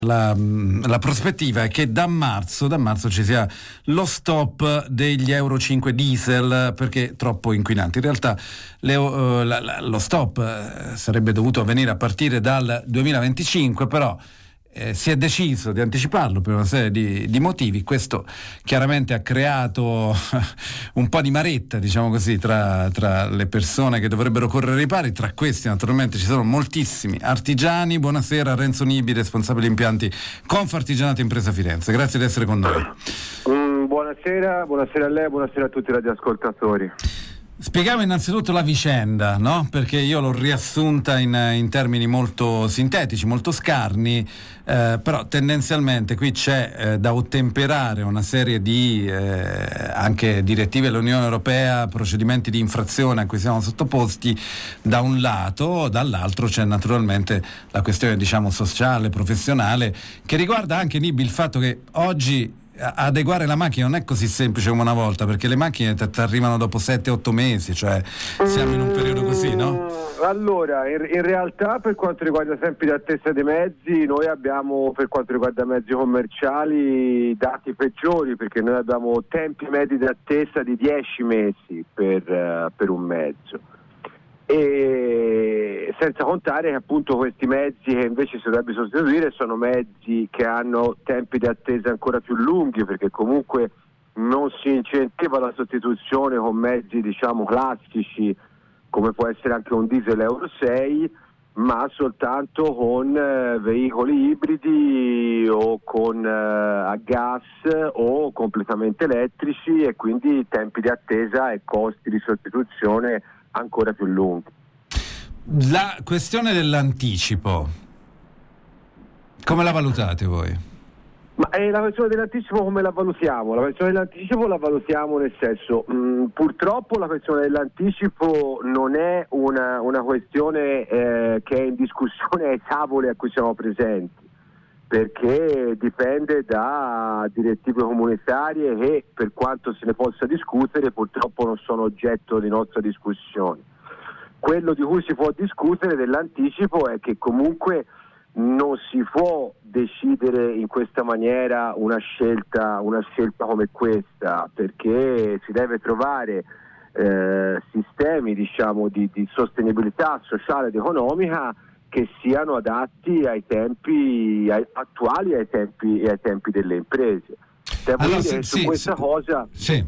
La prospettiva è che da marzo ci sia lo degli Euro 5 diesel perché troppo inquinanti. In realtà lo stop sarebbe dovuto avvenire a partire dal 2025, però si è deciso di anticiparlo per una serie di motivi. Questo chiaramente ha creato un po' di maretta, diciamo così, tra le persone che dovrebbero correre ai ripari. Tra questi naturalmente ci sono moltissimi artigiani. Buonasera Renzo Nibi, responsabile impianti Confartigianato Impresa Firenze, grazie di essere con noi. Buonasera a lei, buonasera a tutti i radioascoltatori. Spieghiamo innanzitutto la vicenda, no? Perché io l'ho riassunta in termini molto sintetici, molto scarni, però tendenzialmente qui c'è da ottemperare una serie di anche direttive dell'Unione Europea, procedimenti di infrazione a cui siamo sottoposti da un lato, dall'altro c'è naturalmente la questione, diciamo, sociale, professionale, che riguarda anche, Nibi, il fatto che oggi adeguare la macchina non è così semplice come una volta, perché le macchine ti arrivano dopo 7-8 mesi, cioè siamo in un periodo così, no? Allora, in realtà per quanto riguarda tempi di attesa dei mezzi, noi abbiamo, per quanto riguarda mezzi commerciali, dati peggiori, perché noi abbiamo tempi medi di attesa di 10 mesi per un mezzo. E senza contare che appunto questi mezzi che invece si dovrebbe sostituire sono mezzi che hanno tempi di attesa ancora più lunghi, perché comunque non si incentiva la sostituzione con mezzi, diciamo, classici come può essere anche un diesel Euro 6, ma soltanto con veicoli ibridi o con a gas o completamente elettrici, e quindi tempi di attesa e costi di sostituzione ancora più lunghi. La questione dell'anticipo, come la valutate voi? Ma la questione dell'anticipo come la valutiamo? La questione dell'anticipo la valutiamo nel senso, purtroppo la questione dell'anticipo non è una questione che è in discussione ai tavoli a cui siamo presenti, perché dipende da direttive comunitarie che, per quanto se ne possa discutere, purtroppo non sono oggetto di nostra discussione. Quello di cui si può discutere dell'anticipo è che comunque non si può decidere in questa maniera una scelta come questa, perché si deve trovare sistemi, diciamo, di sostenibilità sociale ed economica che siano adatti ai tempi attuali e ai tempi delle imprese. Devo dire che su questa cosa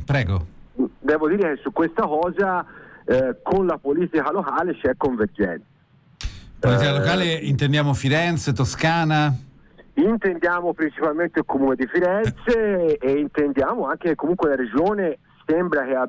con la politica locale c'è convergenza. Politica locale intendiamo Firenze, Toscana? Intendiamo principalmente il comune di Firenze e intendiamo anche che comunque la regione sembra che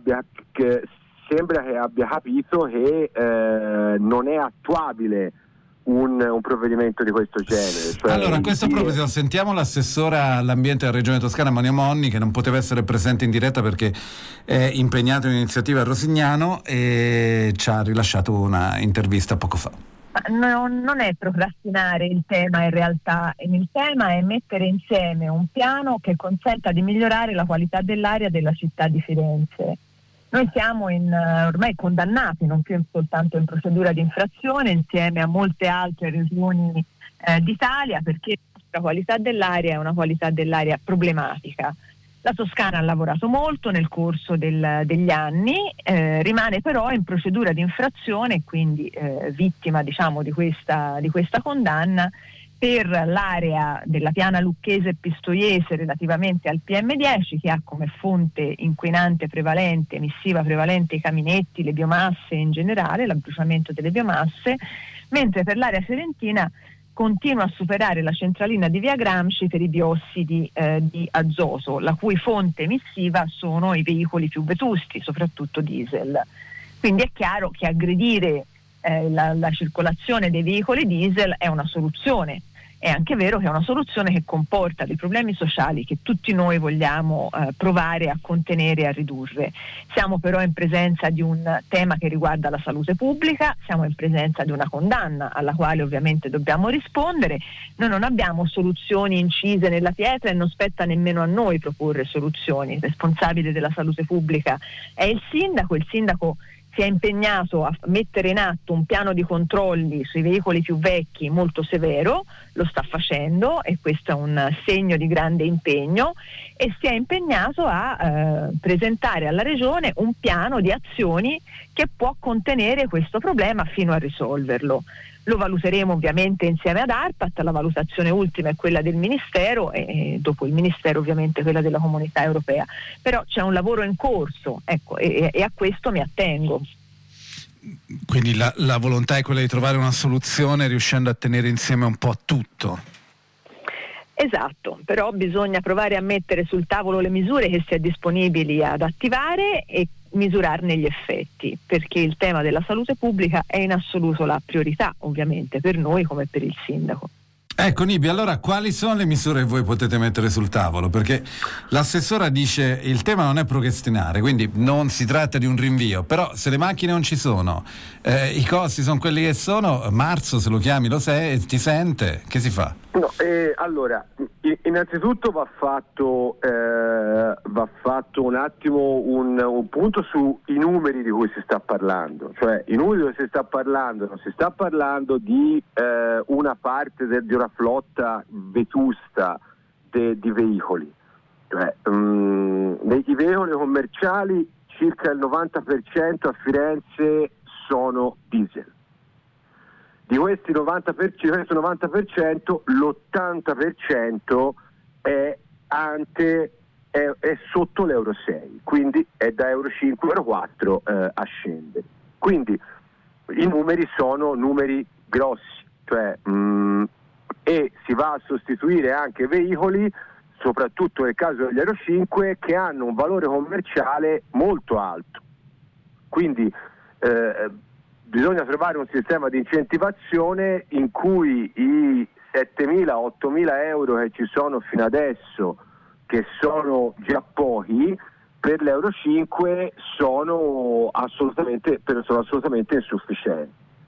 abbia capito che non è attuabile un provvedimento di questo genere. Cioè, allora, a questo proposito sentiamo l'assessora all'ambiente della regione Toscana, Monia Monni, che non poteva essere presente in diretta perché è impegnato in un'iniziativa a Rosignano e ci ha rilasciato una intervista poco fa. No, non è procrastinare il tema, in realtà il tema è mettere insieme un piano che consenta di migliorare la qualità dell'aria della città di Firenze. Noi siamo ormai condannati, non più soltanto in procedura di infrazione, insieme a molte altre regioni d'Italia, perché la nostra qualità dell'aria è una qualità dell'aria problematica. La Toscana ha lavorato molto nel corso degli anni, rimane però in procedura di infrazione, quindi vittima, diciamo, di questa condanna per l'area della piana lucchese e pistoiese relativamente al PM10, che ha come fonte inquinante prevalente, emissiva prevalente, i caminetti, le biomasse in generale, l'abbruciamento delle biomasse, mentre per l'area firentina continua a superare la centralina di Via Gramsci per i biossidi di azoto, la cui fonte emissiva sono i veicoli più vetusti, soprattutto diesel. Quindi è chiaro che aggredire la circolazione dei veicoli diesel è una soluzione. È anche vero che è una soluzione che comporta dei problemi sociali che tutti noi vogliamo provare a contenere e a ridurre. Siamo però in presenza di un tema che riguarda la salute pubblica, siamo in presenza di una condanna alla quale ovviamente dobbiamo rispondere. Noi non abbiamo soluzioni incise nella pietra e non spetta nemmeno a noi proporre soluzioni. Il responsabile della salute pubblica è il sindaco si è impegnato a mettere in atto un piano di controlli sui veicoli più vecchi molto severo, lo sta facendo e questo è un segno di grande impegno, e si è impegnato a presentare alla Regione un piano di azioni che può contenere questo problema fino a risolverlo. Lo valuteremo ovviamente insieme ad ARPAT, la valutazione ultima è quella del Ministero e dopo il Ministero ovviamente quella della Comunità Europea, però c'è un lavoro in corso, ecco, e a questo mi attengo. Quindi la volontà è quella di trovare una soluzione riuscendo a tenere insieme un po' tutto. Esatto, però bisogna provare a mettere sul tavolo le misure che si è disponibili ad attivare e misurarne gli effetti, perché il tema della salute pubblica è in assoluto la priorità, ovviamente, per noi come per il sindaco. Ecco Nibi, allora quali sono le misure che voi potete mettere sul tavolo? Perché l'assessora dice il tema non è procrastinare, quindi non si tratta di un rinvio, però se le macchine non ci sono, i costi sono quelli che sono, marzo se lo chiami ti sente, che si fa? No, allora, innanzitutto va fatto un attimo un punto sui numeri di cui si sta parlando, cioè i numeri di cui si sta parlando, non si sta parlando di una parte di una flotta vetusta di veicoli, cioè i veicoli commerciali circa il 90% a Firenze sono diesel. Di questi 90%, l'80% è sotto l'Euro 6, quindi è da Euro 5, Euro 4 a scendere. Quindi i numeri sono numeri grossi, cioè, e si va a sostituire anche veicoli, soprattutto nel caso degli Euro 5, che hanno un valore commerciale molto alto. Quindi bisogna trovare un sistema di incentivazione in cui i 7.000-8.000 euro che ci sono fino adesso, che sono già pochi, per l'Euro 5 sono assolutamente insufficienti.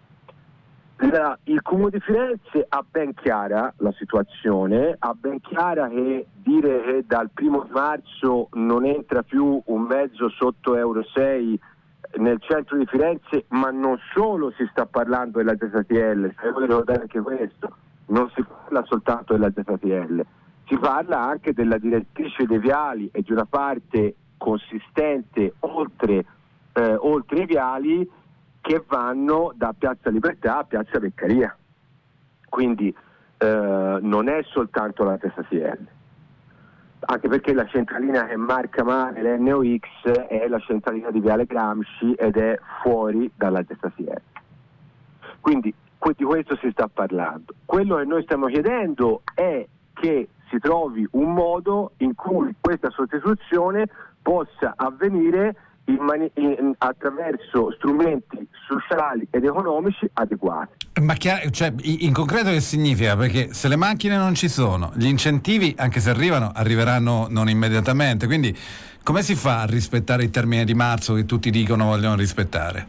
Il Comune di Firenze ha ben chiara la situazione, ha ben chiara che dire che dal 1° marzo non entra più un mezzo sotto Euro 6 nel centro di Firenze, ma non solo si sta parlando della ZTL, devo ricordare anche questo, non si parla soltanto della ZTL, si parla anche della direttrice dei viali e di una parte consistente oltre i viali che vanno da Piazza Libertà a Piazza Beccaria, quindi non è soltanto la ZTL. Anche perché la centralina che marca male l'NOx è la centralina di Viale Gramsci ed è fuori dalla ZTL. Quindi di questo si sta parlando. Quello che noi stiamo chiedendo è che si trovi un modo in cui questa sostituzione possa avvenire attraverso strumenti sociali ed economici adeguati. Ma cioè, in concreto che significa? Perché se le macchine non ci sono, gli incentivi, anche se arriveranno non immediatamente, quindi come si fa a rispettare il termine di marzo che tutti dicono vogliono rispettare?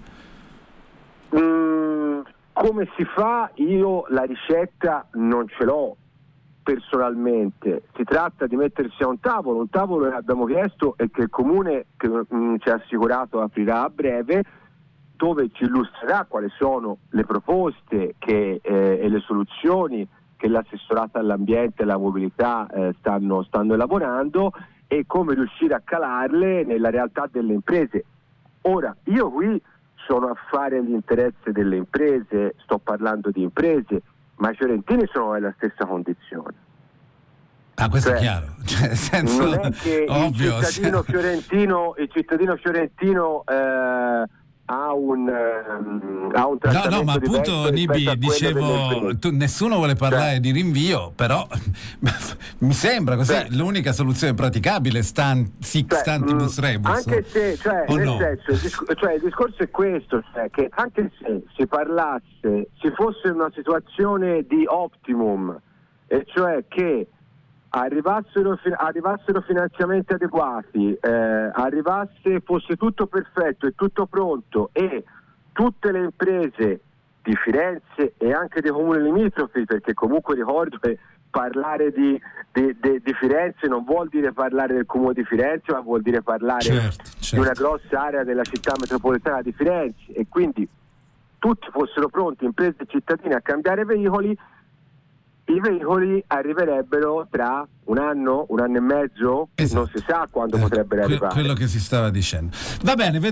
Come si fa? Io la ricetta non ce l'ho personalmente, si tratta di mettersi a un tavolo che abbiamo chiesto e che il Comune ci ha assicurato aprirà a breve, dove ci illustrerà quali sono le proposte e le soluzioni che l'assessorato all'ambiente e alla mobilità stanno elaborando e come riuscire a calarle nella realtà delle imprese. Ora, io qui sono a fare l'interesse delle imprese, sto parlando di imprese, ma i fiorentini sono nella stessa condizione. Ah, questo è chiaro, cioè, nel senso, non è che ovvio, il cittadino fiorentino ha un trattamento no, ma appunto Nibi, dicevo, nessuno vuole parlare di rinvio, però mi sembra così l'unica soluzione praticabile stantibus rebus, anche se il discorso è questo, cioè che anche se si fosse in una situazione di optimum, e cioè che arrivassero finanziamenti adeguati, fosse tutto perfetto e tutto pronto e tutte le imprese di Firenze e anche dei comuni limitrofi, perché comunque ricordo che parlare di Firenze non vuol dire parlare del comune di Firenze, ma vuol dire parlare di una grossa area della città metropolitana di Firenze, e quindi tutti fossero pronti, imprese e cittadini, a cambiare veicoli, i veicoli arriverebbero tra un anno e mezzo, non si sa quando potrebbero arrivare. Quello che si stava dicendo. Va bene.